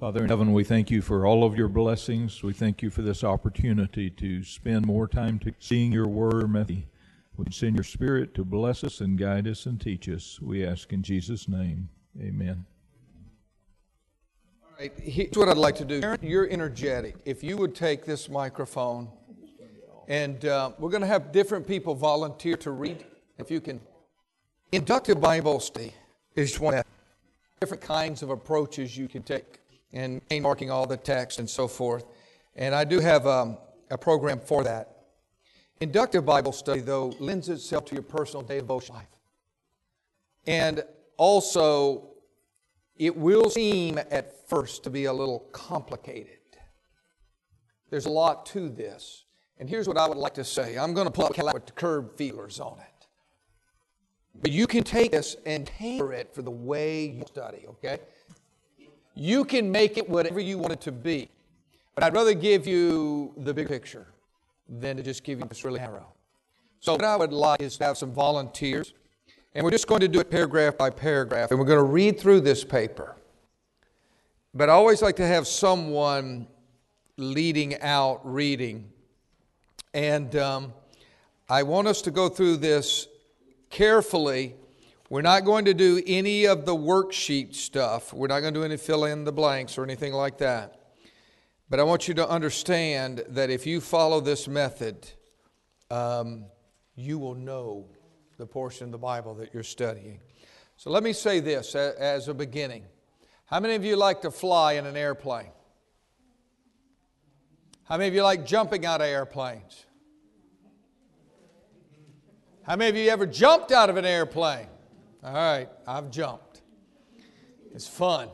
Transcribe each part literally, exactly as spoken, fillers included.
Father in heaven, we thank you for all of your blessings. We thank you for this opportunity to spend more time to seeing your word. We send your Spirit to bless us and guide us and teach us. We ask in Jesus' name. Amen. All right, here's what I'd like to do. Aaron, you're energetic. If you would take this microphone, and uh, we're going to have different people volunteer to read. If you can. Inductive Bible study is one of different kinds of approaches you can take, and marking all the text and so forth. And I do have um, a program for that. Inductive Bible study, though, lends itself to your personal day devotion life. And also, it will seem at first to be a little complicated. There's a lot to this. And here's what I would like to say. I'm going to pull out with the curb feelers on it. But you can take this and tailor it for the way you study, okay? You can make it whatever you want it to be. But I'd rather give you the big picture than to just give you this really narrow. So what I would like is to have some volunteers. And we're just going to do it paragraph by paragraph. And we're going to read through this paper. But I always like to have someone leading out reading. And um, I want us to go through this carefully. We're not going to do any of the worksheet stuff. We're not going to do any fill in the blanks or anything like that. But I want you to understand that if you follow this method, um, you will know the portion of the Bible that you're studying. So let me say this as a beginning. How many of you like to fly in an airplane? How many of you like jumping out of airplanes? How many of you ever jumped out of an airplane? All right, I've jumped. It's fun.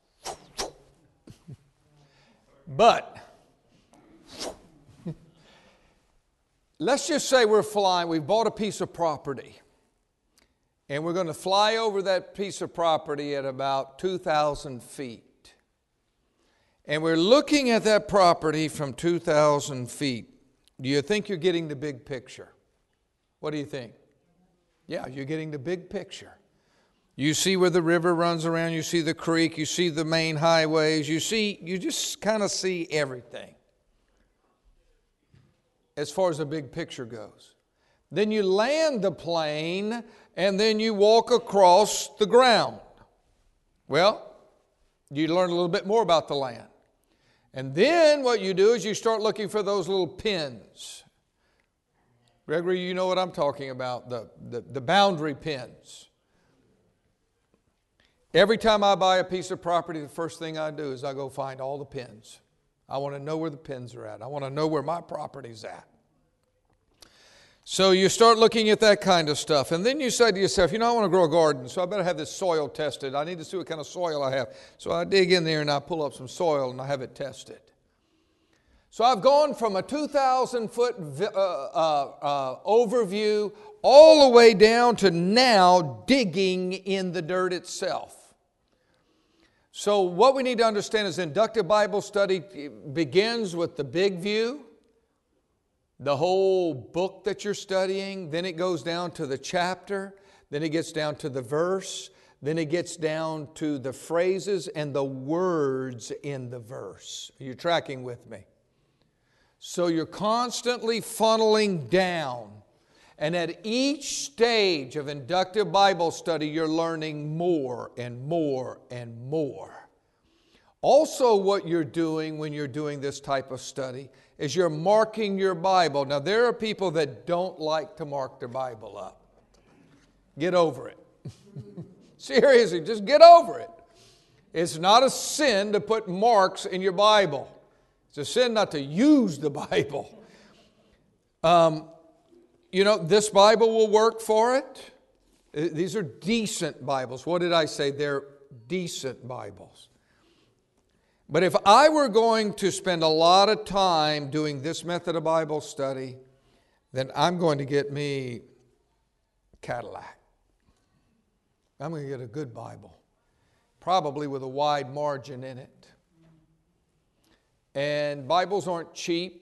But let's just say we're flying. We've bought a piece of property. And we're going to fly over that piece of property at about two thousand feet. And we're looking at that property from two thousand feet. Do you think you're getting the big picture? What do you think? Yeah, you're getting the big picture. You see where the river runs around, you see the creek, you see the main highways, you see, you just kind of see everything as far as the big picture goes. Then you land the plane and then you walk across the ground. Well, you learn a little bit more about the land. And then what you do is you start looking for those little pins. Gregory, you know what I'm talking about, the, the, the boundary pins. Every time I buy a piece of property, the first thing I do is I go find all the pins. I want to know where the pins are at. I want to know where my property's at. So you start looking at that kind of stuff. And then you say to yourself, you know, I want to grow a garden, so I better have this soil tested. I need to see what kind of soil I have. So I dig in there and I pull up some soil and I have it tested. So I've gone from a two thousand foot uh, uh, uh, overview all the way down to now digging in the dirt itself. So what we need to understand is inductive Bible study begins with the big view, the whole book that you're studying. Then it goes down to the chapter. Then it gets down to the verse. Then it gets down to the phrases and the words in the verse. Are you tracking with me? So you're constantly funneling down. And at each stage of inductive Bible study, you're learning more and more and more. Also, what you're doing when you're doing this type of study is you're marking your Bible. Now, there are people that don't like to mark their Bible up. Get over it. Seriously, just get over it. It's not a sin to put marks in your Bible. It's a sin not to use the Bible. Um, You know, this Bible will work for it. These are decent Bibles. What did I say? They're decent Bibles. But if I were going to spend a lot of time doing this method of Bible study, then I'm going to get me a Cadillac. I'm going to get a good Bible, probably with a wide margin in it. And Bibles aren't cheap.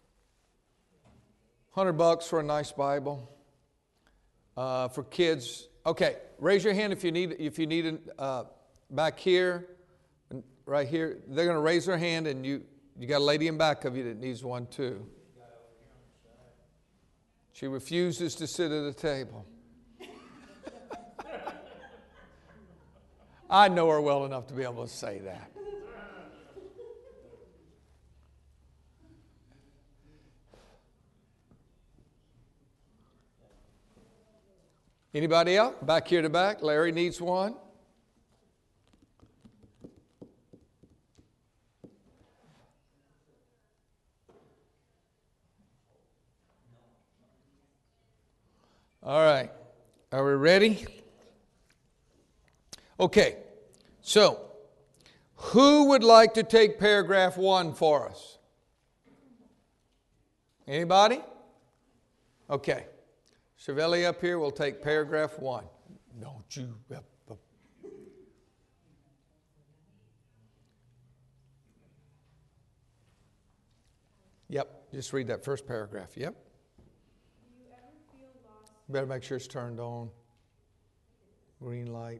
Hundred bucks for a nice Bible. Uh, for kids, okay. Raise your hand if you need if you need it uh, back here. right here, they're going to raise their hand, and you, you got a lady in back of you that needs one too. She refuses to sit at a table. I know her well enough to be able to say that. Anybody else? Back here to back. Larry needs one. All right. Are we ready? Okay. So, who would like to take paragraph one for us? Anybody? Okay. Cervelli up here will take paragraph one. Don't you. Up, up. Yep. Just read that first paragraph. Yep. Do you ever feel lost? Better make sure it's turned on. Green light.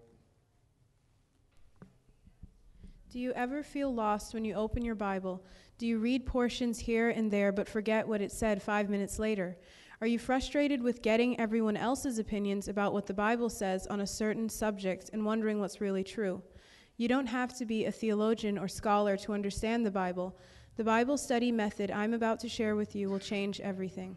Do you ever feel lost when you open your Bible? Do you read portions here and there but forget what it said five minutes later? Are you frustrated with getting everyone else's opinions about what the Bible says on a certain subject and wondering what's really true? You don't have to be a theologian or scholar to understand the Bible. The Bible study method I'm about to share with you will change everything.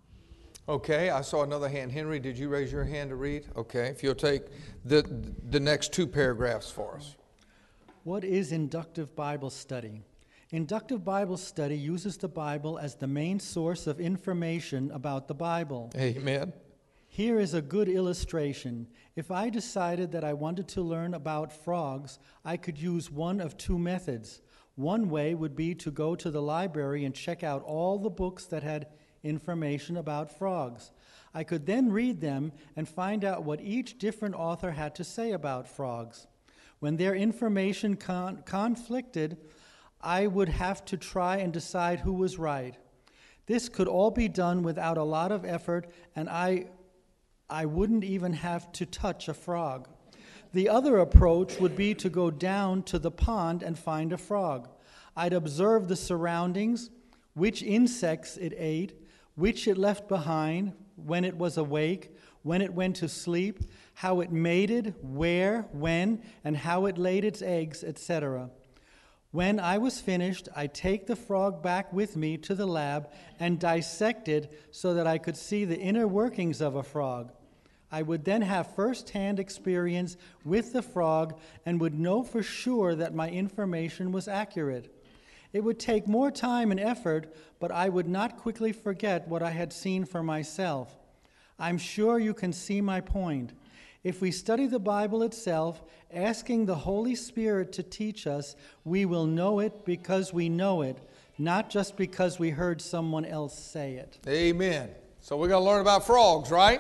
Okay, I saw another hand. Henry, did you raise your hand to read? Okay, if you'll take the, the next two paragraphs for us. What is inductive Bible study? Inductive Bible study uses the Bible as the main source of information about the Bible. Amen. Here is a good illustration. If I decided that I wanted to learn about frogs, I could use one of two methods. One way would be to go to the library and check out all the books that had information about frogs. I could then read them and find out what each different author had to say about frogs. When their information con- conflicted, I would have to try and decide who was right. This could all be done without a lot of effort, and I, I wouldn't even have to touch a frog. The other approach would be to go down to the pond and find a frog. I'd observe the surroundings, which insects it ate, which it left behind when it was awake, when it went to sleep, how it mated, where, when, and how it laid its eggs, et cetera. When I was finished, I'd take the frog back with me to the lab and dissect it so that I could see the inner workings of a frog. I would then have first-hand experience with the frog and would know for sure that my information was accurate. It would take more time and effort, but I would not quickly forget what I had seen for myself. I'm sure you can see my point. If we study the Bible itself, asking the Holy Spirit to teach us, we will know it because we know it, not just because we heard someone else say it. Amen. So we're going to learn about frogs, right?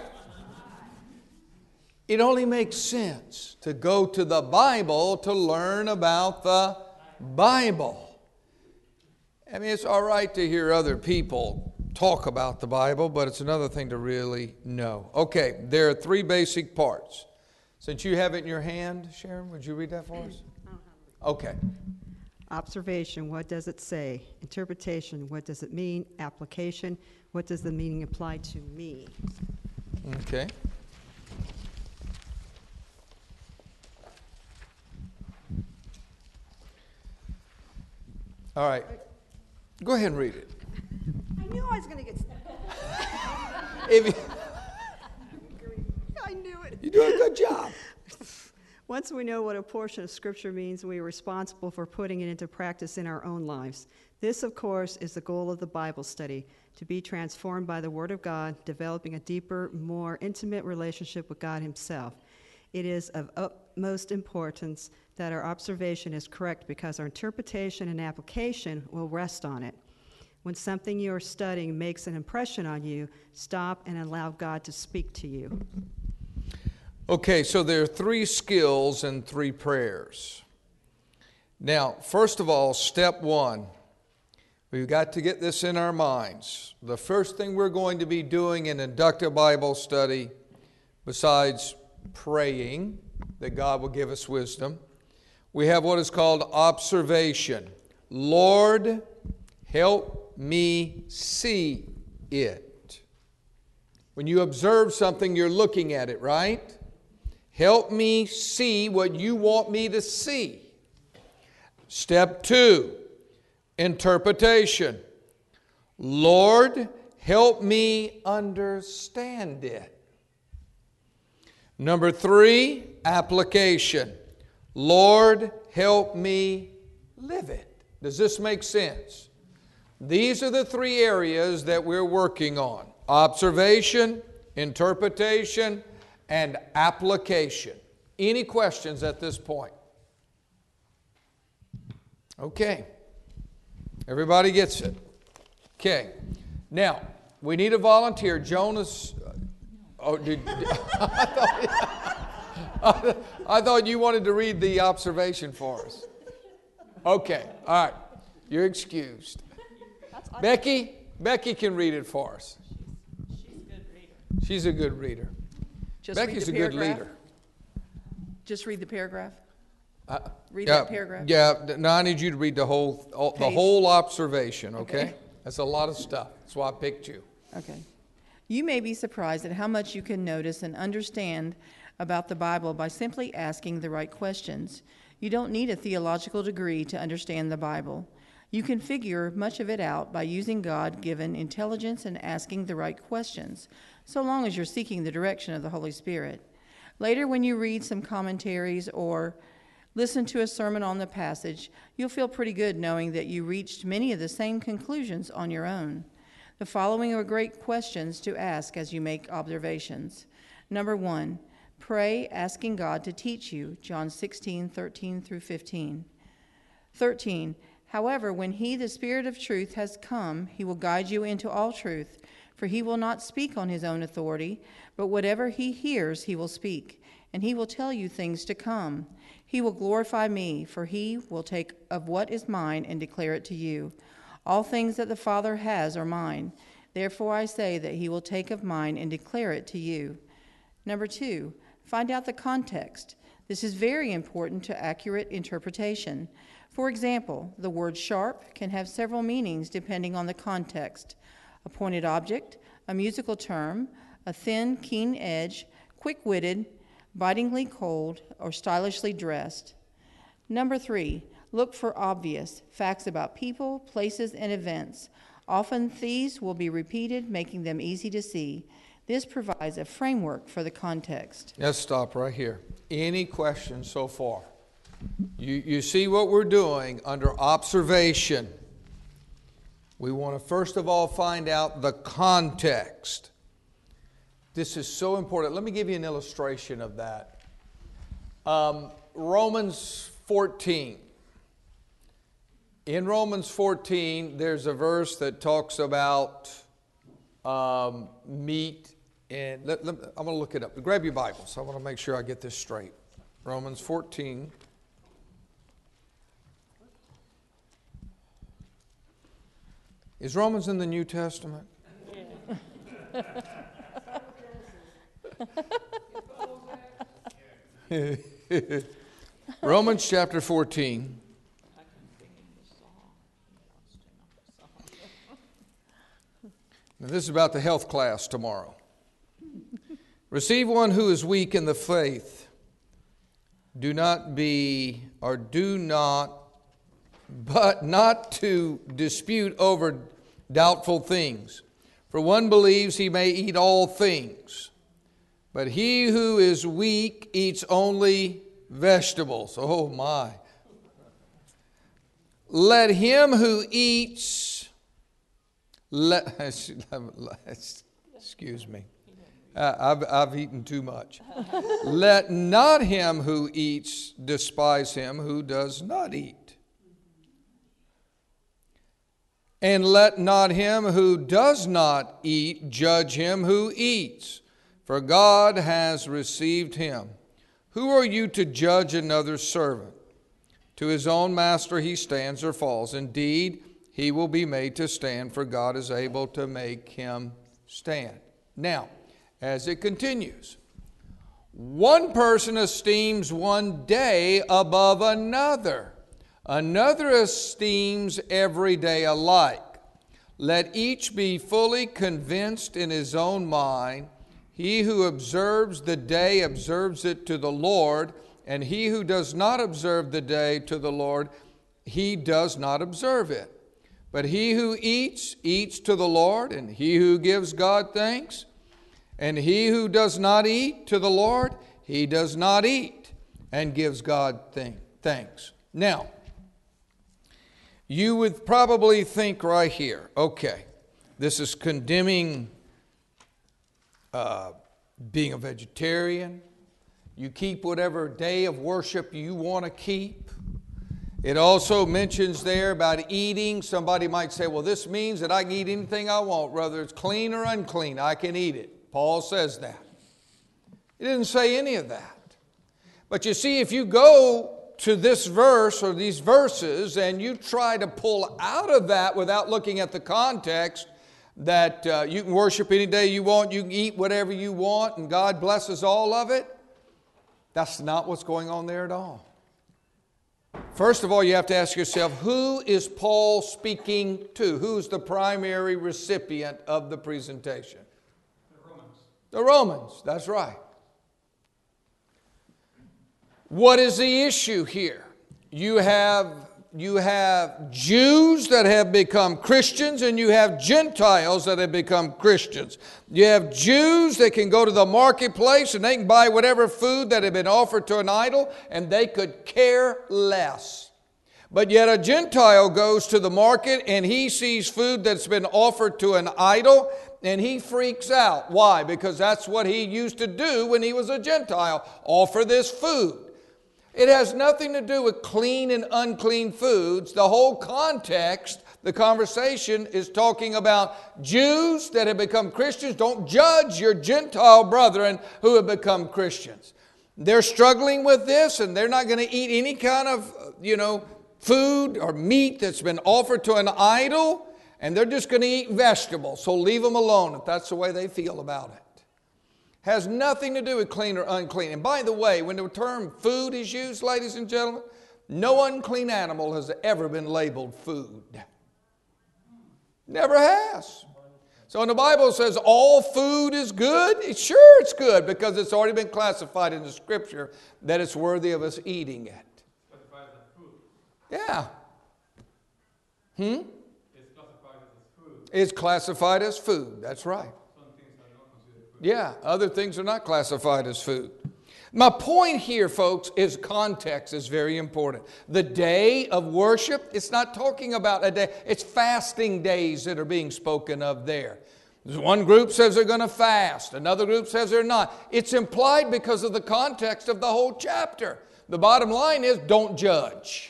It only makes sense to go to the Bible to learn about the Bible. I mean, it's all right to hear other people talk about the Bible, but it's another thing to really know. Okay, there are three basic parts. Since you have it in your hand, Sharon, would you read that for us? Okay. Observation, what does it say? Interpretation, what does it mean? Application, what does the meaning apply to me? Okay. All right. Go ahead and read it. I knew I was going to get... If you, I knew it. you're doing a good job. Once we know what a portion of Scripture means, we are responsible for putting it into practice in our own lives. This, of course, is the goal of the Bible study, to be transformed by the Word of God, developing a deeper, more intimate relationship with God Himself. It is of utmost importance that our observation is correct because our interpretation and application will rest on it. When something you are studying makes an impression on you, stop and allow God to speak to you. Okay, so there are three skills and three prayers. Now, first of all, step one, we've got to get this in our minds. The first thing we're going to be doing in inductive Bible study, besides praying that God will give us wisdom, we have what is called observation. Lord, help me see it. When you observe something, you're looking at it, right? Help me see what you want me to see. Step two, interpretation. Lord, help me understand it. Number three, application. Lord, help me live it. Does this make sense? These are the three areas that we're working on. Observation, interpretation, and application. Any questions at this point? Okay. Everybody gets it? Okay. Now, we need a volunteer. Jonas, oh, did, I, thought, I thought you wanted to read the observation for us. Okay. All right. You're excused. Becky, Becky can read it for us. She's a good reader. She's a good reader. Just Becky's a read the good paragraph. leader. Just read the paragraph. Uh, Read yeah, that paragraph. Yeah, no, I need you to read the whole, all, the Page. whole observation, okay? Okay. That's a lot of stuff. That's why I picked you. Okay. You may be surprised at how much you can notice and understand about the Bible by simply asking the right questions. You don't need a theological degree to understand the Bible. You can figure much of it out by using God-given intelligence and asking the right questions, so long as you're seeking the direction of the Holy Spirit. Later, when you read some commentaries or listen to a sermon on the passage, you'll feel pretty good knowing that you reached many of the same conclusions on your own. The following are great questions to ask as you make observations. Number one, pray asking God to teach you, John sixteen, thirteen through fifteen. thirteen, however, when he, the Spirit of truth, has come, he will guide you into all truth, for he will not speak on his own authority, but whatever he hears he will speak, and he will tell you things to come. He will glorify me, for he will take of what is mine and declare it to you. All things that the Father has are mine. Therefore I say that he will take of mine and declare it to you. Number two, find out the context. This is very important to accurate interpretation. For example, the word sharp can have several meanings depending on the context. A pointed object, a musical term, a thin, keen edge, quick-witted, bitingly cold, or stylishly dressed. Number three, look for obvious facts about people, places, and events. Often these will be repeated, making them easy to see. This provides a framework for the context. Let's stop right here. Any questions so far? You, you see what we're doing under observation. We want to first of all find out the context. This is so important. Let me give you an illustration of that. Um, Romans fourteen. In Romans fourteen, there's a verse that talks about um, meat. And let, let, I'm going to look it up. Grab your Bibles. I want to make sure I get this straight. Romans fourteen. Is Romans in the New Testament? Romans chapter fourteen. Now this is about the health class tomorrow. Receive one who is weak in the faith. Do not be, or do not, but not to dispute over doubtful things. For one believes he may eat all things, but he who is weak eats only vegetables. Oh my. Let him who eats, let, excuse me, uh, I've, I've eaten too much. Let not him who eats despise him who does not eat. And let not him who does not eat judge him who eats, for God has received him. Who are you to judge another's servant? To his own master he stands or falls. Indeed, he will be made to stand, for God is able to make him stand. Now, as it continues, One person esteems one day above another. Another esteems every day alike. Let each be fully convinced in his own mind. He who observes the day observes it to the Lord, and he who does not observe the day to the Lord, he does not observe it. But he who eats, eats to the Lord, and he who gives God thanks. And he who does not eat to the Lord, he does not eat and gives God thanks. Now, you would probably think right here, okay, this is condemning uh, being a vegetarian. You keep whatever day of worship you want to keep. It also mentions there about eating. Somebody might say, well, this means that I can eat anything I want, whether it's clean or unclean, I can eat it. Paul says that. He didn't say any of that. But you see, if you go to this verse or these verses and you try to pull out of that without looking at the context, that uh, you can worship any day you want, you can eat whatever you want, and God blesses all of it, that's not what's going on there at all. First of all, you have to ask yourself, who is Paul speaking to? Who's the primary recipient of the presentation? The Romans. The Romans, that's right. What is the issue here? You have, you have Jews that have become Christians, and you have Gentiles that have become Christians. You have Jews that can go to the marketplace and they can buy whatever food that had been offered to an idol, and they could care less. But yet a Gentile goes to the market and he sees food that's been offered to an idol, and he freaks out. Why? Because that's what he used to do when he was a Gentile, offer this food. It has nothing to do with clean and unclean foods. The whole context, the conversation is talking about Jews that have become Christians. Don't judge your Gentile brethren who have become Christians. They're struggling with this, and they're not going to eat any kind of, you know, food or meat that's been offered to an idol, and they're just going to eat vegetables. So leave them alone if that's the way they feel about it. Has nothing to do with clean or unclean. And by the way, when the term food is used, ladies and gentlemen, no unclean animal has ever been labeled food. Never has. So when the Bible says all food is good, sure it's good, because it's already been classified in the Scripture that it's worthy of us eating it. Classified as food. Yeah. Hmm? It's classified as food. It's classified as food, that's right. Yeah, other things are not classified as food. My point here, folks, is context is very important. The day of worship, it's not talking about a day. It's fasting days that are being spoken of there. One group says they're going to fast. Another group says they're not. It's implied because of the context of the whole chapter. The bottom line is, don't judge.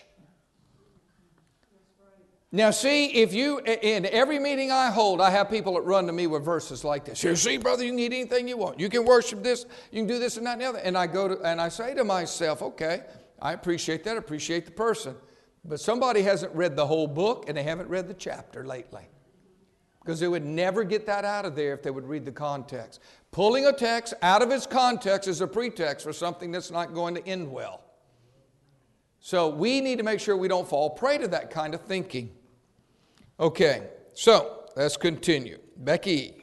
Now see, if you, in every meeting I hold, I have people that run to me with verses like this. You see, brother, you can eat anything you want. You can worship this, you can do this and that and the other. And I go to, and I say to myself, okay, I appreciate that, I appreciate the person. But somebody hasn't read the whole book and they haven't read the chapter lately. Because they would never get that out of there if they would read the context. Pulling a text out of its context is a pretext for something that's not going to end well. So we need to make sure we don't fall prey to that kind of thinking. Okay, so let's continue. Becky.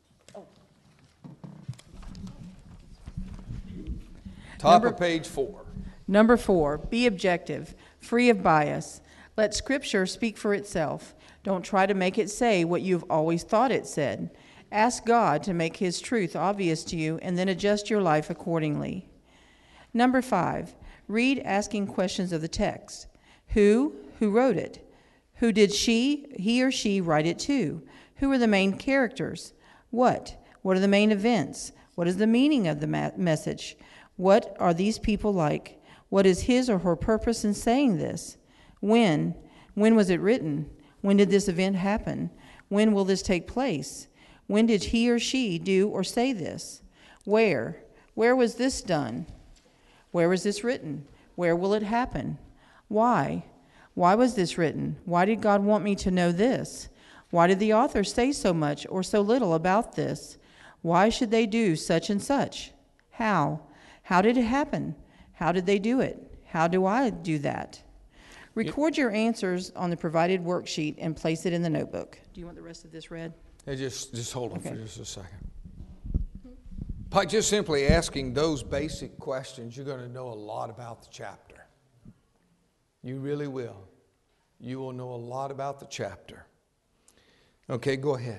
Top Number, of page four. Number four, be objective, free of bias. Let Scripture speak for itself. Don't try to make it say what you've always thought it said. Ask God to make His truth obvious to you, and then adjust your life accordingly. Number five, read asking questions of the text. Who? Who wrote it? Who did she, he or she write it to? Who are the main characters? What? What are the main events? What is the meaning of the ma- message? What are these people like? What is his or her purpose in saying this? When? When was it written? When did this event happen? When will this take place? When did he or she do or say this? Where? Where was this done? Where was this written? Where will it happen? Why? Why was this written? Why did God want me to know this? Why did the author say so much or so little about this? Why should they do such and such? How? How did it happen? How did they do it? How do I do that? Record your answers on the provided worksheet and place it in the notebook. Do you want the rest of this read? Hey, just, just hold on Okay. for just a second. By just simply asking those basic questions, you're going to know a lot about the chapter. You really will. You will know a lot about the chapter. Okay, go ahead.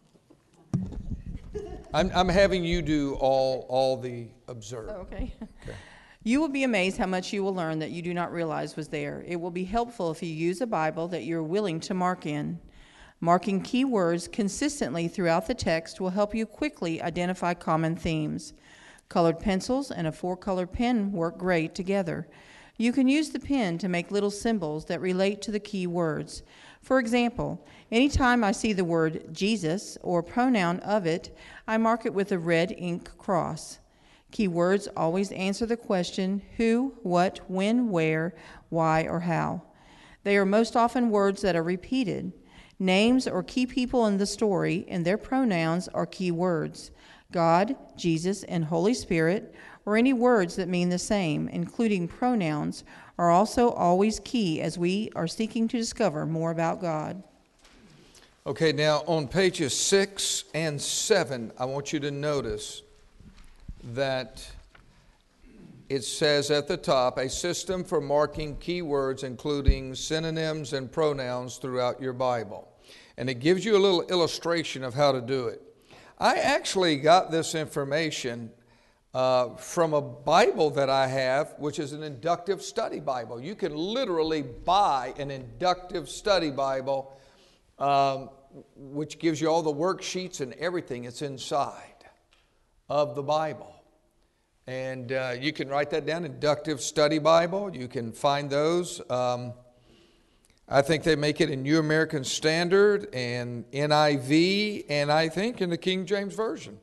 I'm, I'm having you do all, all the observe. Oh, okay. Okay. You will be amazed how much you will learn that you do not realize was there. It will be helpful if you use a Bible that you're willing to mark in. Marking key words consistently throughout the text will help you quickly identify common themes. Colored pencils and a four-color pen work great together. You can use the pen to make little symbols that relate to the key words. For example, anytime I see the word Jesus or pronoun of it, I mark it with a red ink cross. Key words always answer the question who, what, when, where, why, or how. They are most often words that are repeated. Names or key people in the story and their pronouns are key words. God, Jesus, and Holy Spirit, or any words that mean the same, including pronouns, are also always key as we are seeking to discover more about God. Okay, now on pages six and seven, I want you to notice that it says at the top, a system for marking keywords including synonyms and pronouns throughout your Bible. And it gives you a little illustration of how to do it. I actually got this information uh, from a Bible that I have, which is an inductive study Bible. You can literally buy an inductive study Bible, um, which gives you all the worksheets and everything. It's inside of the Bible. And uh, you can write that down, Inductive Study Bible. You can find those. Um, I think they make it in New American Standard and N I V, and I think in the King James Version.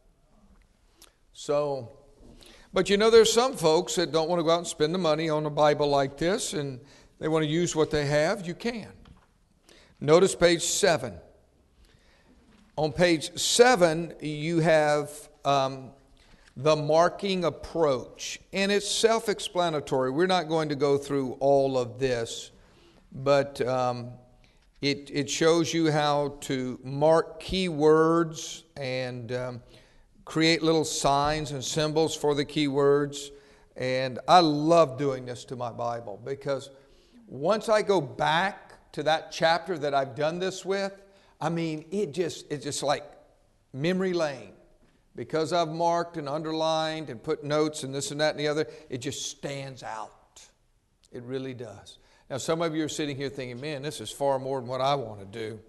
So, but you know, there's some folks that don't want to go out and spend the money on a Bible like this, and they want to use what they have. You can. Notice page seven. On page seven, you have Um, the marking approach, and it's self-explanatory. We're not going to go through all of this, but um, it, it shows you how to mark key words and um, create little signs and symbols for the key words. And I love doing this to my Bible, because once I go back to that chapter that I've done this with, I mean, it just it's just like memory lane. Because I've marked and underlined and put notes and this and that and the other, it just stands out. It really does. Now, some of you are sitting here thinking, man, this is far more than what I want to do.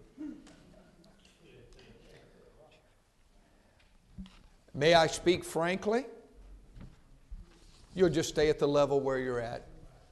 May I speak frankly? You'll just stay at the level where you're at.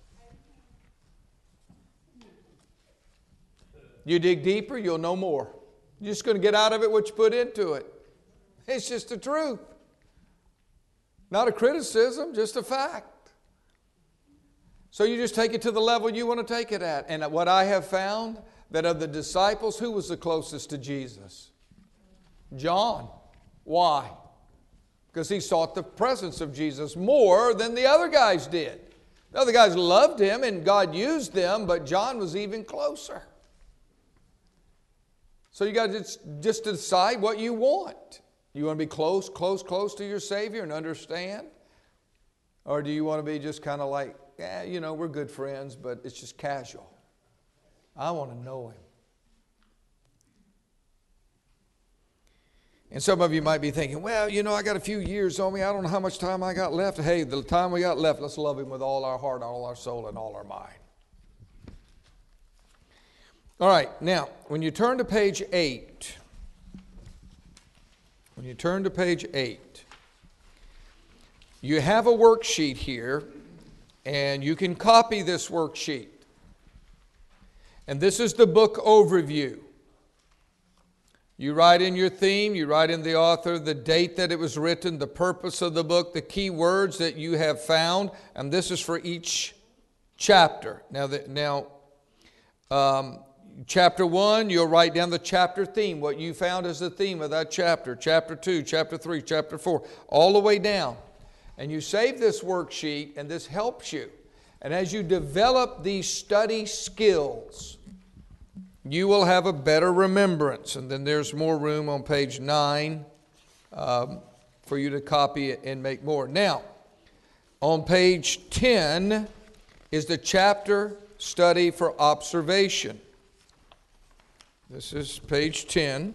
You dig deeper, you'll know more. You're just going to get out of it what you put into it. It's just the truth. Not a criticism, just a fact. So you just take it to the level you want to take it at. And what I have found, that of the disciples, who was the closest to Jesus? John. Why? Because he sought the presence of Jesus more than the other guys did. The other guys loved him and God used them, but John was even closer. So you got to just, just decide what you want. You want to be close, close, close to your Savior and understand? Or do you want to be just kind of like, yeah, you know, we're good friends, but it's just casual? I want to know Him. And some of you might be thinking, well, you know, I got a few years on me. I don't know how much time I got left. Hey, the time we got left, let's love Him with all our heart, all our soul, and all our mind. All right, now, when you turn to page eight, when you turn to page eight, you have a worksheet here, and you can copy this worksheet. And this is the book overview. You write in your theme, you write in the author, the date that it was written, the purpose of the book, the key words that you have found, and this is for each chapter. Now, the, now um, chapter one, you'll write down the chapter theme, what you found as the theme of that chapter. Chapter two, chapter three, chapter four, all the way down. And you save this worksheet, and this helps you. And as you develop these study skills, you will have a better remembrance. And then there's more room on page nine um, for you to copy it and make more. Now, on page ten is the chapter study for observation. This is page ten.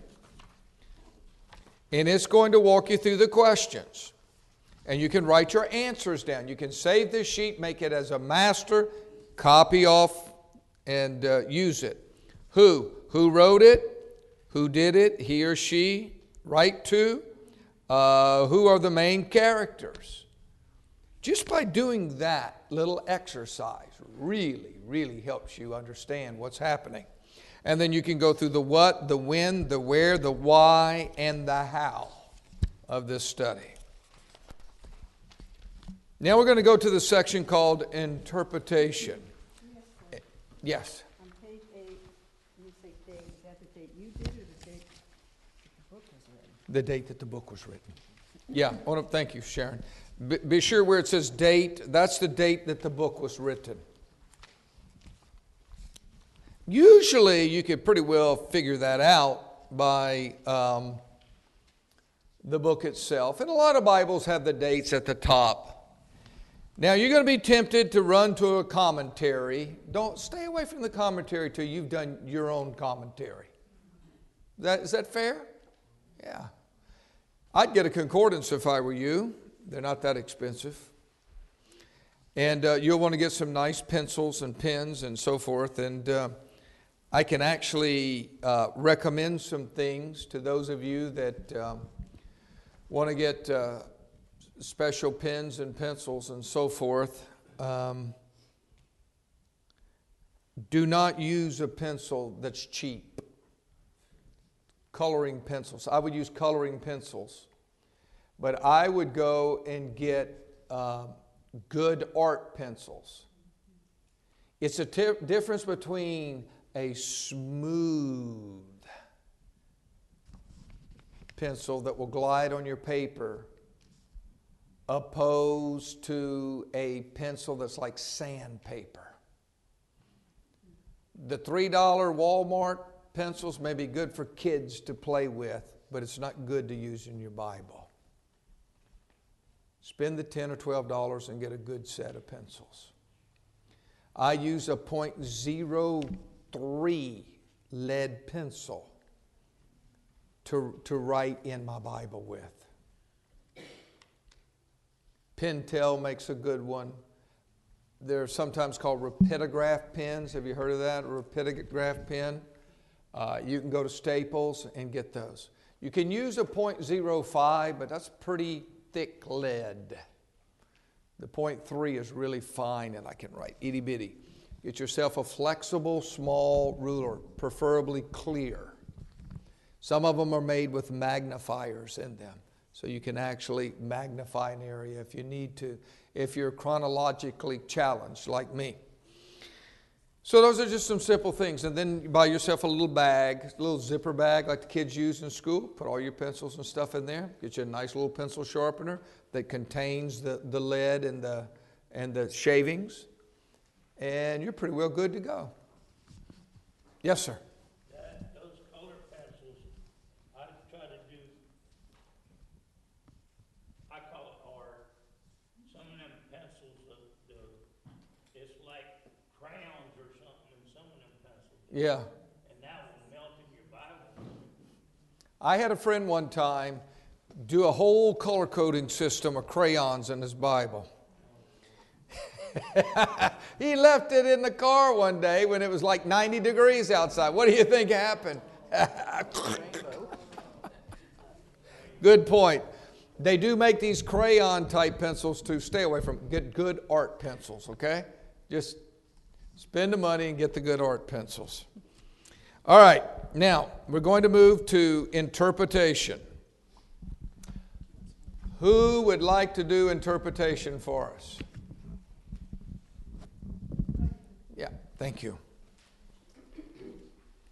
And it's going to walk you through the questions. And you can write your answers down. You can save this sheet, make it as a master, copy off, and uh, use it. Who? Who wrote it? Who did it? He or she? Write to? Uh, who are the main characters? Just by doing that little exercise really, really helps you understand what's happening. And then you can go through the what, the when, the where, the why, and the how of this study. Now we're going to go to the section called interpretation. Yes? On page eight, you say date. Is that the date you did or the date the book was written? The date that the book was written. Yeah, oh, no, thank you, Sharon. Be, be sure where it says date, that's the date that the book was written. Usually you could pretty well figure that out by um, the book itself. And a lot of Bibles have the dates at the top. Now you're going to be tempted to run to a commentary. Don't stay away from the commentary till you've done your own commentary. That, is that fair? Yeah. I'd get a concordance if I were you. They're not that expensive. And uh, you'll want to get some nice pencils and pens and so forth. And uh, I can actually uh, recommend some things to those of you that um, want to get uh, special pens and pencils and so forth. Um, do not use a pencil that's cheap. Coloring pencils. I would use coloring pencils. But I would go and get uh, good art pencils. It's a t- difference between a smooth pencil that will glide on your paper opposed to a pencil that's like sandpaper. The three dollar Walmart pencils may be good for kids to play with, but it's not good to use in your Bible. Spend the ten or twelve dollars and get a good set of pencils. I use a point zero three lead pencil to, to write in my Bible with. Pentel makes a good one. They're sometimes called rapidograph pens. Have you heard of that? A rapidograph pen. Uh, you can go to Staples and get those. You can use a point zero five, but that's pretty thick lead. The point three is really fine, and I can write itty bitty. Get yourself a flexible, small ruler, preferably clear. Some of them are made with magnifiers in them, so you can actually magnify an area if you need to, if you're chronologically challenged like me. So those are just some simple things. And then you buy yourself a little bag, a little zipper bag like the kids use in school. Put all your pencils and stuff in there. Get you a nice little pencil sharpener that contains the, the lead and the, and the shavings. And you're pretty well good to go. Yes, sir. That, those color pencils, I try to do, I call it art. Some of them pencils, the, the, it's like crayons or something in some of them pencils. Yeah. And that will melt in your Bible. I had a friend one time do a whole color coding system of crayons in his Bible. He left it in the car one day when it was like ninety degrees outside. What do you think happened? Good point. They do make these crayon type pencils to stay away from. Get good art pencils, okay? Just spend the money and get the good art pencils. All right, now we're going to move to interpretation. Who would like to do interpretation for us? Yeah, thank you.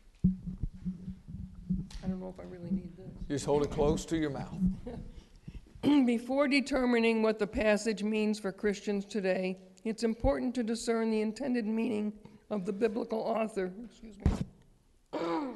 I don't know if I really need this. Just hold it close to your mouth. Before determining what the passage means for Christians today, it's important to discern the intended meaning of the biblical author. Excuse me.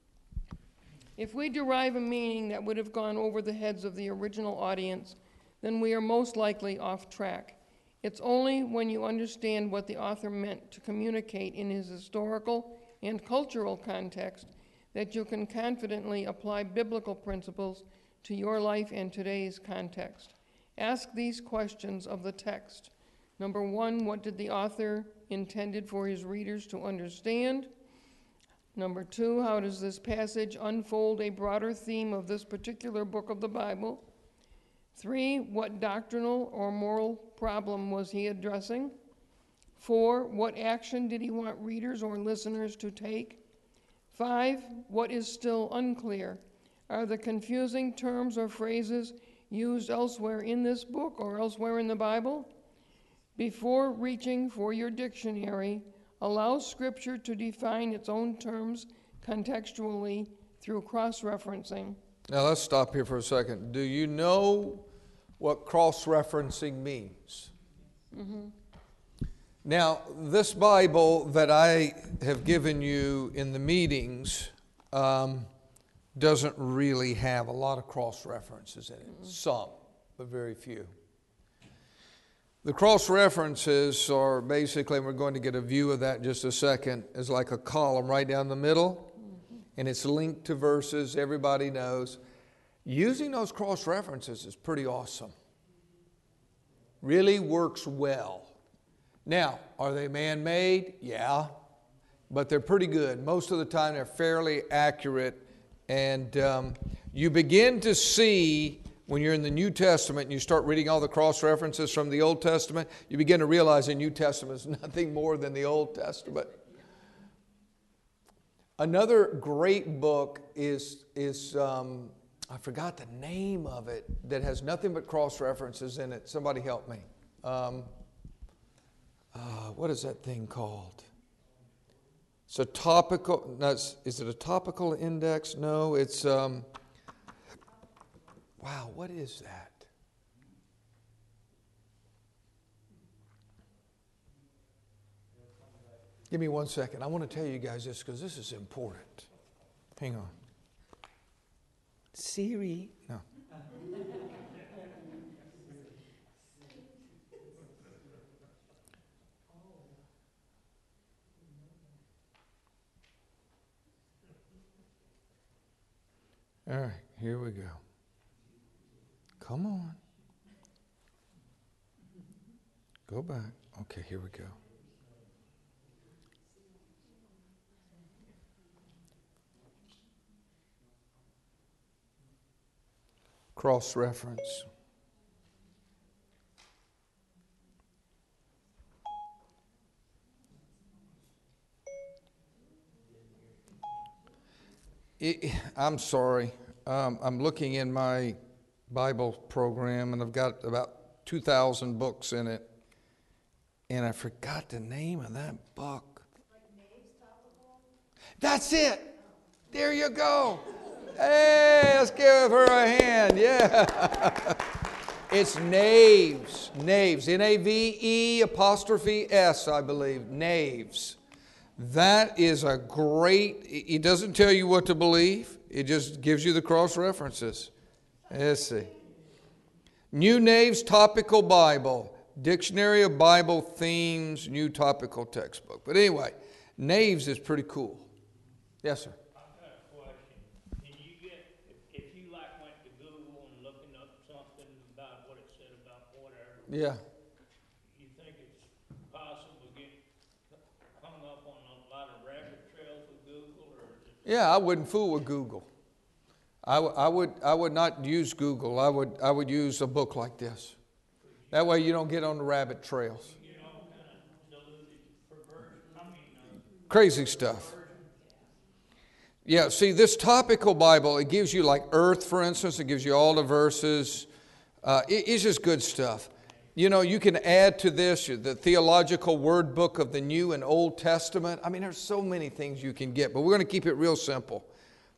If we derive a meaning that would have gone over the heads of the original audience, then we are most likely off track. It's only when you understand what the author meant to communicate in his historical and cultural context that you can confidently apply biblical principles to your life and today's context. Ask these questions of the text. Number one, what did the author intended for his readers to understand? Number two, how does this passage unfold a broader theme of this particular book of the Bible? Three, what doctrinal or moral problem was he addressing? Four, what action did he want readers or listeners to take? Five, what is still unclear? Are the confusing terms or phrases used elsewhere in this book or elsewhere in the Bible? Before reaching for your dictionary, allow Scripture to define its own terms contextually through cross-referencing. Now let's stop here for a second. Do you know what cross-referencing means? Mm-hmm. Now, this Bible that I have given you in the meetings um, doesn't really have a lot of cross-references in it. Mm-hmm. Some, but very few. The cross-references are basically, and we're going to get a view of that in just a second, is like a column right down the middle, mm-hmm. and it's linked to verses everybody knows. Using those cross-references is pretty awesome. Really works well. Now, are they man-made? Yeah, but they're pretty good. Most of the time they're fairly accurate, and um, you begin to see when you're in the New Testament and you start reading all the cross-references from the Old Testament, you begin to realize the New Testament is nothing more than the Old Testament. Another great book is, is um, I forgot the name of it, that has nothing but cross-references in it. Somebody help me. Um, uh, what is that thing called? It's a topical, no, it's, is it a topical index? No, it's... Um, Wow, what is that? Give me one second. I want to tell you guys this because this is important. Hang on. Siri. No. All right, here we go. Come on. Go back. Okay, here we go. Cross-reference. It, I'm sorry. Um, I'm looking in my Bible program, and I've got about two thousand books in it, and I forgot the name of that book. Like Nave's Topical? That's it! There you go! Hey, let's give her a hand, yeah! It's Naves, Naves, N A V E apostrophe S, I believe, Naves. That is a great, it doesn't tell you what to believe, it just gives you the cross-references. Let's see. New Nave's Topical Bible, Dictionary of Bible Themes, New Topical Textbook. But anyway, Nave's is pretty cool. Yes, sir. I've got a question. Can you get, if, if you like went to Google and looking up something about what it said about whatever, Yeah. you think it's possible to get hung up on a lot of rabbit trails with Google, or is it? Yeah, I wouldn't fool with Google. I, w- I would I would not use Google. I would I would use a book like this. That way you don't get on the rabbit trails. You know, kind of diluted perversion. I mean, uh, Crazy stuff. Yeah, see, this topical Bible, it gives you like Earth, for instance. It gives you all the verses. Uh, it, it's just good stuff. You know, you can add to this the theological word book of the New and Old Testament. I mean, there's so many things you can get, but we're going to keep it real simple.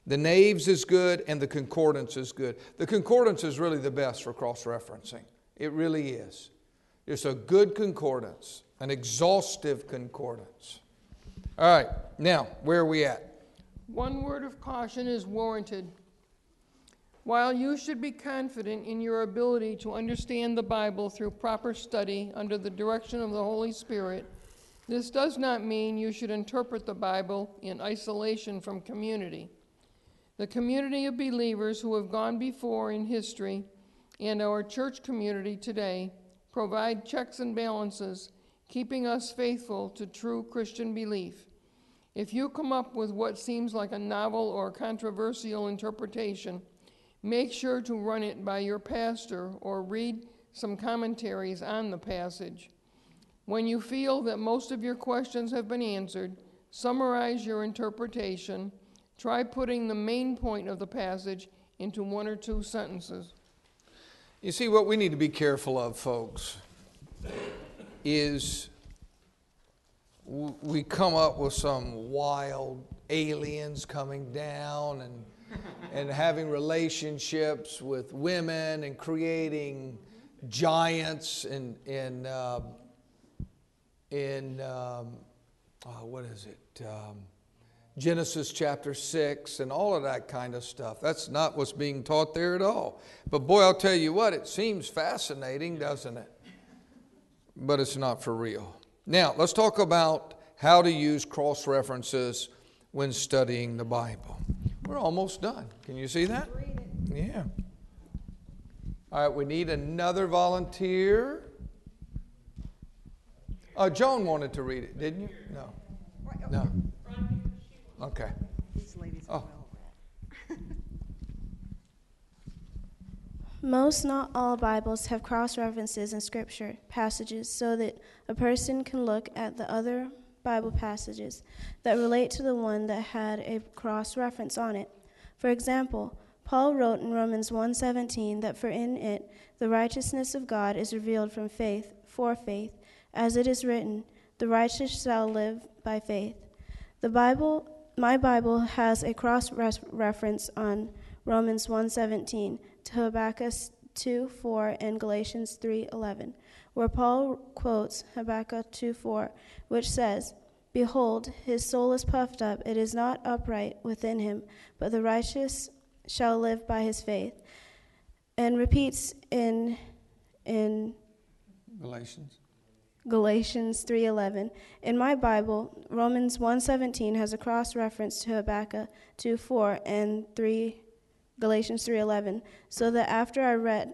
The Naves is good, and the Concordance is good. The Concordance is really the best for cross-referencing. It really is. It's a good concordance, an exhaustive concordance. All right, now, where are we at? One word of caution is warranted. While you should be confident in your ability to understand the Bible through proper study under the direction of the Holy Spirit, this does not mean you should interpret the Bible in isolation from community. The community of believers who have gone before in history and our church community today provide checks and balances, keeping us faithful to true Christian belief. If you come up with what seems like a novel or controversial interpretation, make sure to run it by your pastor or read some commentaries on the passage. When you feel that most of your questions have been answered, summarize your interpretation. Try putting the main point of the passage into one or two sentences. You see, what we need to be careful of, folks, is we come up with some wild aliens coming down and and having relationships with women and creating giants in in uh, in um, oh, what is it? Um, Genesis chapter six and all of that kind of stuff. That's not what's being taught there at all. But boy, I'll tell you what, it seems fascinating, doesn't it? But it's not for real. Now, let's talk about how to use cross-references when studying the Bible. We're almost done. Can you see that? Yeah. All right, we need another volunteer. Uh, Joan wanted to read it, didn't you? No. No. Okay. These ladies are Oh. well read. Most, not all, Bibles have cross-references in Scripture passages so that a person can look at the other Bible passages that relate to the one that had a cross-reference on it. For example, Paul wrote in Romans one seventeen that for in it the righteousness of God is revealed from faith for faith, as it is written, the righteous shall live by faith. The Bible, my Bible has a cross-reference on Romans one seventeen to Habakkuk two four and Galatians three eleven, where Paul quotes Habakkuk two four, which says, behold, his soul is puffed up, it is not upright within him, but the righteous shall live by his faith. And repeats in in Galatians. Galatians three eleven. In my Bible, Romans one seventeen has a cross-reference to Habakkuk two four and three Galatians three eleven, so that after I read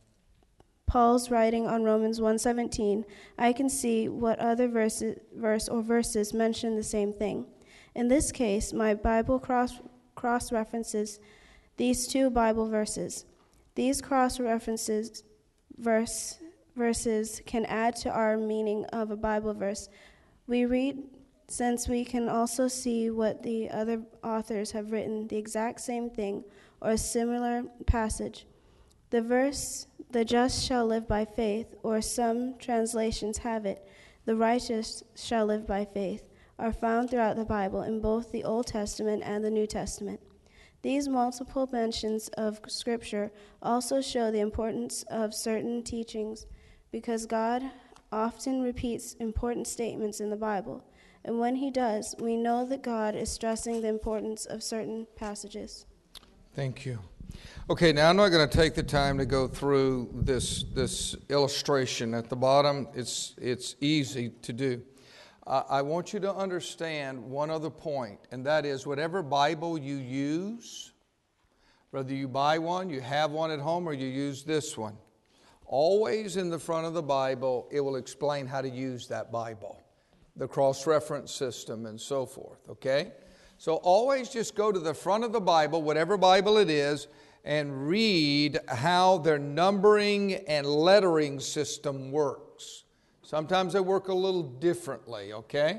Paul's writing on Romans one seventeen, I can see what other verses, verse or verses mention the same thing. In this case, my Bible cross cross-references these two Bible verses. These cross-references verse verses can add to our meaning of a Bible verse we read, since we can also see what the other authors have written the exact same thing or a similar passage. The verse, the just shall live by faith, or some translations have it, the righteous shall live by faith, are found throughout the Bible in both the Old Testament and the New Testament. These multiple mentions of Scripture also show the importance of certain teachings because God often repeats important statements in the Bible. And when he does, we know that God is stressing the importance of certain passages. Thank you. Okay, now I'm not going to take the time to go through this this illustration at the bottom. It's it's easy to do. Uh, I want you to understand one other point, and that is whatever Bible you use, whether you buy one, you have one at home, or you use this one, always in the front of the Bible, it will explain how to use that Bible, the cross-reference system and so forth, okay? So always just go to the front of the Bible, whatever Bible it is, and read how their numbering and lettering system works. Sometimes they work a little differently, okay?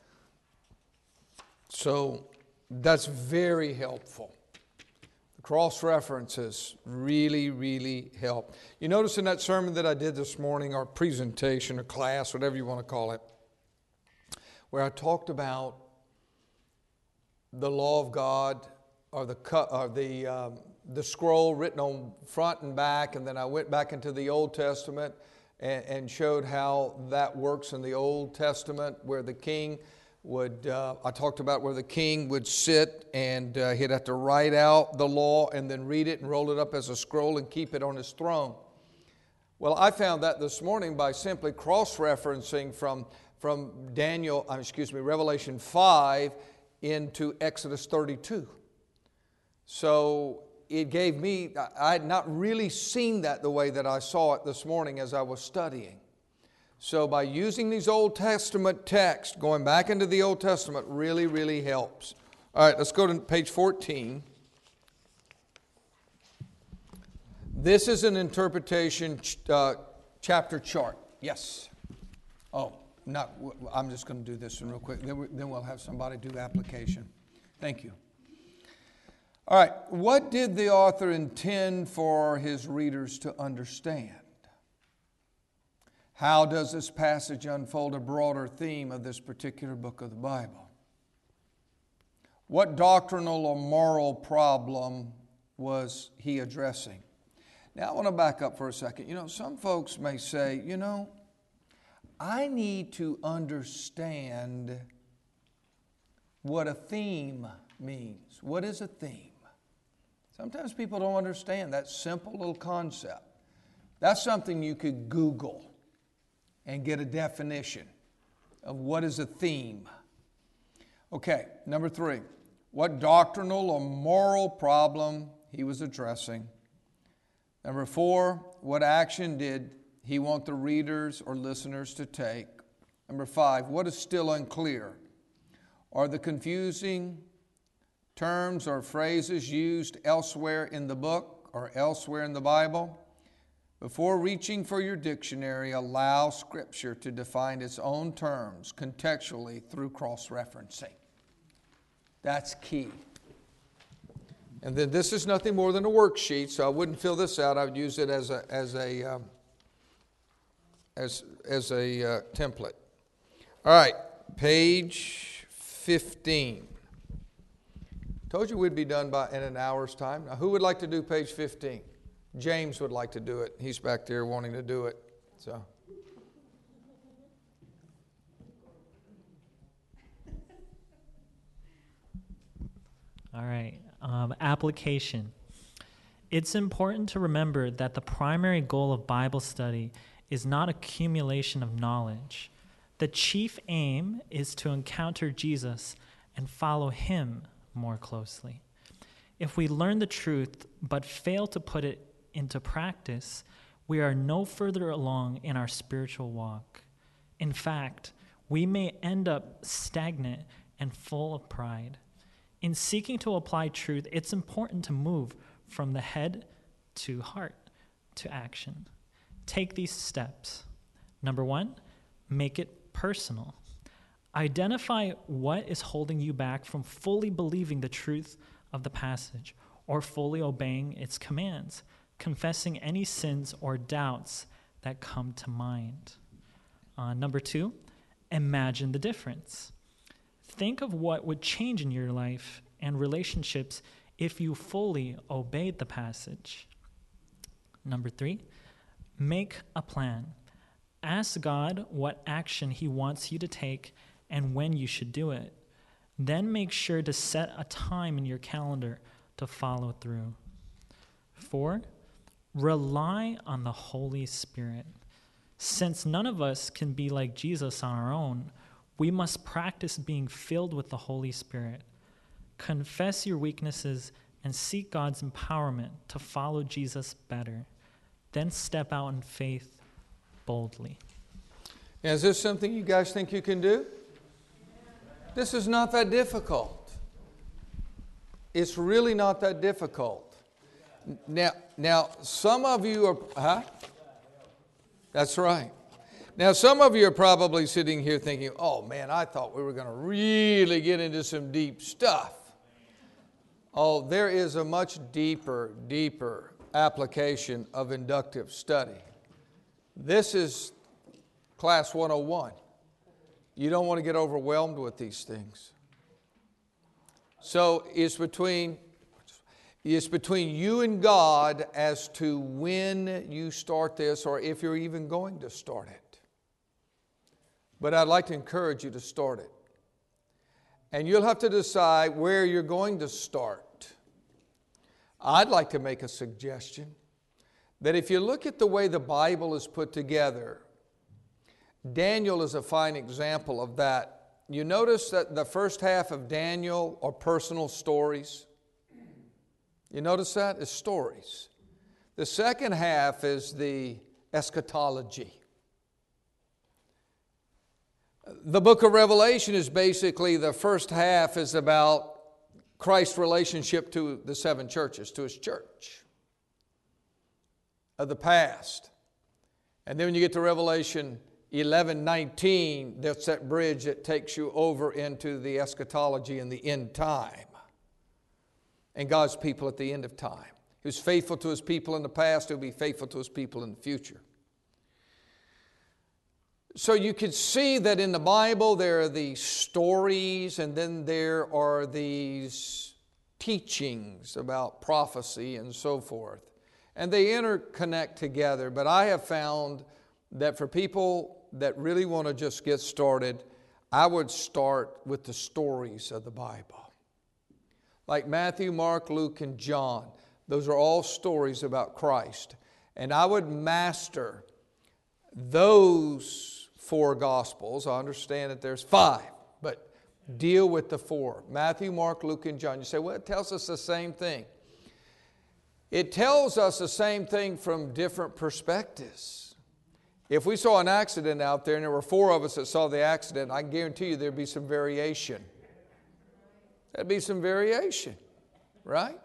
So that's very helpful. The cross-references really, really help. You notice in that sermon that I did this morning, or presentation or class, whatever you want to call it, where I talked about the law of God or the cu- or the um, the scroll written on front and back, and then I went back into the Old Testament and, and showed how that works in the Old Testament, where the king would, uh, I talked about where the king would sit and uh, he'd have to write out the law and then read it and roll it up as a scroll and keep it on his throne. Well, I found that this morning by simply cross-referencing from, from Daniel, uh, excuse me, Revelation five into Exodus thirty-two. So it gave me, I had not really seen that the way that I saw it this morning as I was studying. So by using these Old Testament texts, going back into the Old Testament really, really helps. All right, let's go to page fourteen. This is an interpretation uh, chapter chart. Yes. Oh, not. I'm just going to do this one real quick. Then, we, then we'll have somebody do application. Thank you. All right. What did the author intend for his readers to understand? How does this passage unfold a broader theme of this particular book of the Bible? What doctrinal or moral problem was he addressing? Now, I want to back up for a second. You know, some folks may say, you know, I need to understand what a theme means. What is a theme? Sometimes people don't understand that simple little concept. That's something you could Google and get a definition of what is a theme. Okay, number three, what doctrinal or moral problem he was addressing. Number four, what action did he want the readers or listeners to take? Number five, what is still unclear? Are the confusing terms or phrases used elsewhere in the book or elsewhere in the Bible? Before reaching for your dictionary, allow Scripture to define its own terms contextually through cross-referencing. That's key. And then this is nothing more than a worksheet, so I wouldn't fill this out. I would use it as a as a um, as as a uh, template. All right, page fifteen. Told you we'd be done by in an hour's time. Now, who would like to do page fifteen? James would like to do it. He's back there wanting to do it. So. All right. Um, application. It's important to remember that the primary goal of Bible study is not accumulation of knowledge. The chief aim is to encounter Jesus and follow him more closely. If we learn the truth but fail to put it into practice, we are no further along in our spiritual walk. In fact, we may end up stagnant and full of pride. In seeking to apply truth, it's important to move from the head to heart to action. Take these steps. Number one, make it personal. Identify what is holding you back from fully believing the truth of the passage or fully obeying its commands, confessing any sins or doubts that come to mind. Uh, number two, imagine the difference. Think of what would change in your life and relationships if you fully obeyed the passage. Number three, make a plan. Ask God what action he wants you to take and when you should do it. Then make sure to set a time in your calendar to follow through. Four, rely on the Holy Spirit. Since none of us can be like Jesus on our own, we must practice being filled with the Holy Spirit. Confess your weaknesses and seek God's empowerment to follow Jesus better. Then step out in faith boldly. Is this something you guys think you can do? This is not that difficult. It's really not that difficult. Now, now some of you are, huh? That's right. Now, some of you are probably sitting here thinking, oh man, I thought we were going to really get into some deep stuff. Oh, there is a much deeper, deeper application of inductive study. This is class one oh one. You don't want to get overwhelmed with these things. So it's between It's between you and God as to when you start this or if you're even going to start it. But I'd like to encourage you to start it. And you'll have to decide where you're going to start. I'd like to make a suggestion that if you look at the way the Bible is put together, Daniel is a fine example of that. You notice that the first half of Daniel are personal stories. You notice that? It's stories. The second half is the eschatology. The book of Revelation is basically, the first half is about Christ's relationship to the seven churches, to His church of the past. And then when you get to Revelation eleven nineteen, that's that bridge that takes you over into the eschatology and the end time. And God's people at the end of time. He was faithful to His people in the past, He'll be faithful to His people in the future. So you can see that in the Bible there are these stories, and then there are these teachings about prophecy and so forth. And they interconnect together. But I have found that for people that really want to just get started, I would start with the stories of the Bible. Like Matthew, Mark, Luke, and John. Those are all stories about Christ. And I would master those four Gospels. I understand that there's five, but deal with the four. Matthew, Mark, Luke, and John. You say, well, it tells us the same thing. It tells us the same thing from different perspectives. If we saw an accident out there and there were four of us that saw the accident, I guarantee you there'd be some variation. There'd be some variation, right?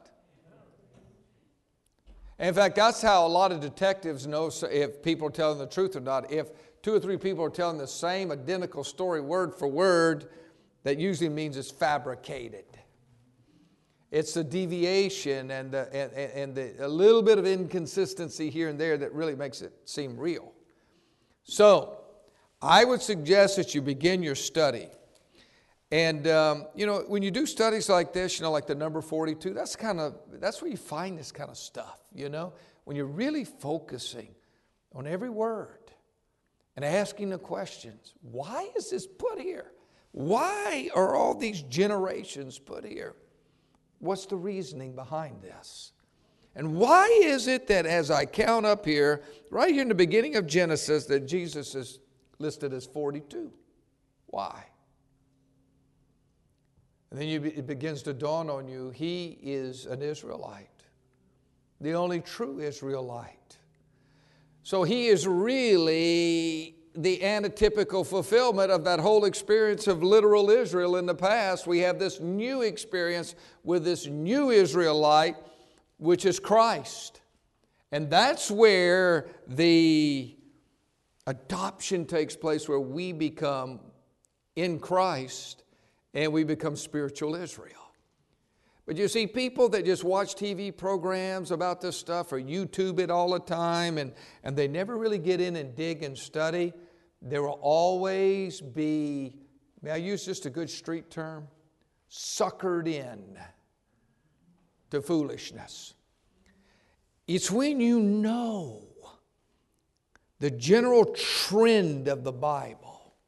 In fact, that's how a lot of detectives know if people are telling the truth or not. If two or three people are telling the same identical story word for word, that usually means it's fabricated. It's the deviation and, the, and, and the, a little bit of inconsistency here and there that really makes it seem real. So, I would suggest that you begin your study. And, um, you know, when you do studies like this, you know, like the number forty-two, that's kind of, that's where you find this kind of stuff, you know, when you're really focusing on every word and asking the questions. Why is this put here? Why are all these generations put here? What's the reasoning behind this? And why is it that as I count up here, right here in the beginning of Genesis, that Jesus is listed as forty-two? Why? And then you, it begins to dawn on you, he is an Israelite, the only true Israelite. So he is really the antitypical fulfillment of that whole experience of literal Israel in the past. We have this new experience with this new Israelite, which is Christ. And that's where the adoption takes place, where we become in Christ and we become spiritual Israel. But you see, people that just watch T V programs about this stuff or YouTube it all the time and, and they never really get in and dig and study, there will always be, may I use just a good street term, suckered in to foolishness. It's when you know the general trend of the Bible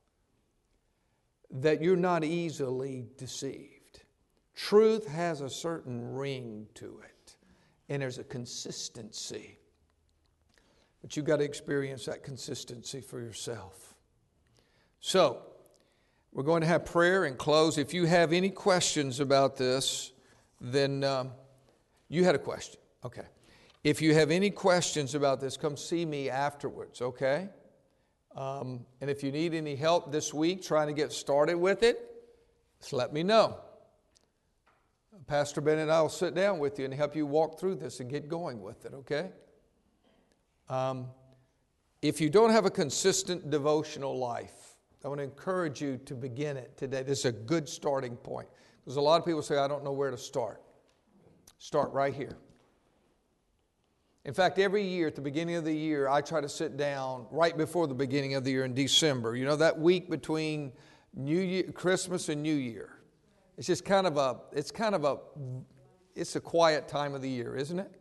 that you're not easily deceived. Truth has a certain ring to it, and there's a consistency. But you've got to experience that consistency for yourself. So, we're going to have prayer and close. If you have any questions about this, then um, you had a question. Okay. If you have any questions about this, come see me afterwards, okay? Um, and if you need any help this week trying to get started with it, just let me know. Pastor Ben and I will sit down with you and help you walk through this and get going with it, okay? Um, if you don't have a consistent devotional life, I want to encourage you to begin it today. This is a good starting point. Because a lot of people say, I don't know where to start. Start right here. In fact, every year at the beginning of the year, I try to sit down right before the beginning of the year in December. You know, that week between New Year, Christmas and New Year. It's just kind of a, it's kind of a it's a quiet time of the year, isn't it?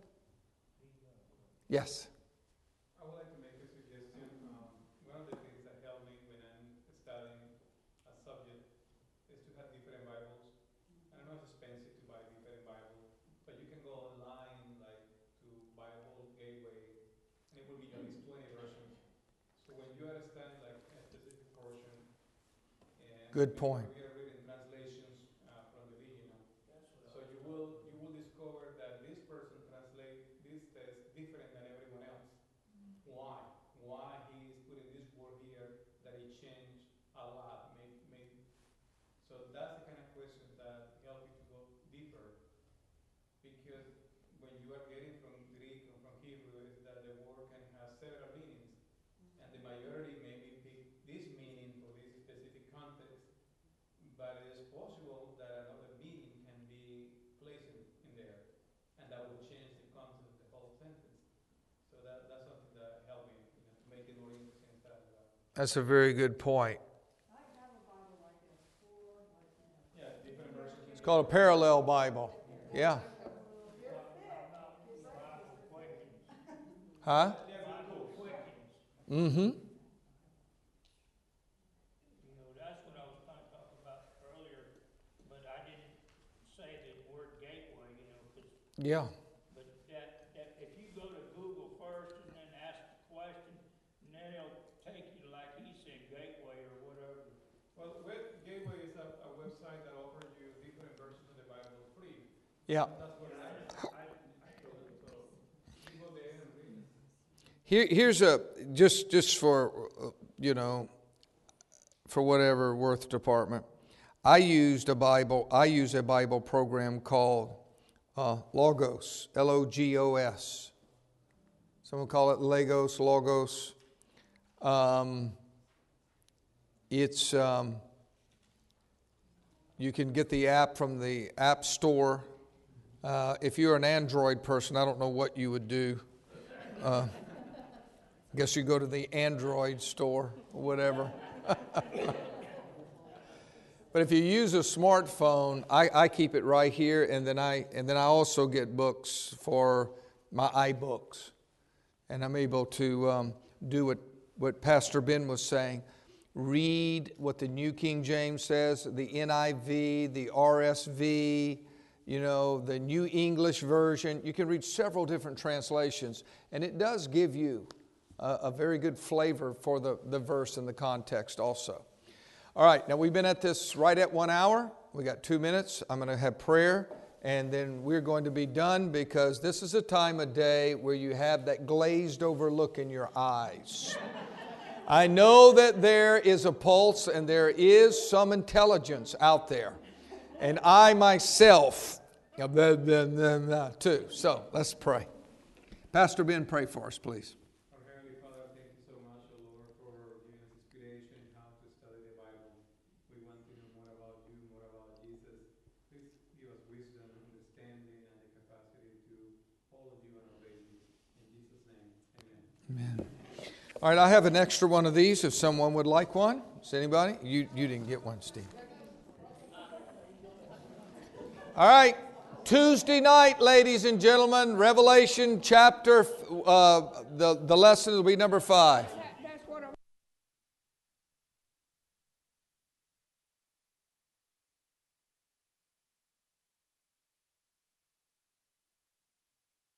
Yes. I would like to make a suggestion. Um, one of the things that helped me when I'm studying a subject is to have different Bibles. I know it's expensive to buy different Bibles, but you can go online, like to Bible Gateway, and it will give you at least twenty versions. So when you understand like a specific portion, and Good point. we are reading translations uh, from the original, so you will you will discover that this person translates this text different than everyone else. Why? Why he is putting this word here that he changed a lot? Make, make, so that's the kind of questions that help you to go deeper. Because when you are getting from Greek or from Hebrew, is that the word can have several meanings. And the majority maybe pick this meaning for this specific context. But it is possible that another meaning can be placed in, in there. And that will change the content of the whole sentence. So that, that's something that helped me, you know, to make it more interesting and stuff. That's a very good point. Yeah, different versions. It's called a parallel Bible. Yeah. Huh? Mm-hmm. You know, that's what I was trying to talk about earlier, but I didn't say the word gateway, you know, 'cause Yeah. but that, that if you go to Google first and then ask the question, and then it'll take you like he said, gateway or whatever. Well, Web Gateway is a, a website that offers you different versions of the Bible free. Yeah. That's what I, I, I told them. So you go there and read it. Here, here's a, just, just for, uh, you know, for whatever worth department. I used a Bible, I use a Bible program called uh, Logos, L O G O S. Someone call it Legos, Logos. Um, it's, um, you can get the app from the App Store. Uh, if you're an Android person, I don't know what you would do. Uh, I guess you go to the Android store or whatever. But if you use a smartphone, I, I keep it right here, and then I and then I also get books for my iBooks, and I'm able to um, do what what Pastor Ben was saying. Read what the New King James says, the N I V, the R S V, you know, the New English Version. You can read several different translations, and it does give you a, a very good flavor for the, the verse and the context also. All right, now we've been at this right at one hour. We got two minutes. I'm going to have prayer, and then we're going to be done, because this is a time of day where you have that glazed over look in your eyes. I know that there is a pulse and there is some intelligence out there. And I myself, blah, blah, blah, blah, too. So let's pray. Pastor Ben, pray for us, please. Our Heavenly Father, thank you so much, O Lord, for giving us inspiration how to study the Bible. We want to know more about you, more about Jesus. Please give us wisdom, understanding, and the capacity to follow you and obey you. In Jesus' name, amen. Amen. All right, I have an extra one of these if someone would like one. Is anybody? You, you didn't get one, Steve. All right, Tuesday night, ladies and gentlemen, Revelation chapter, uh, the, the lesson will be number five.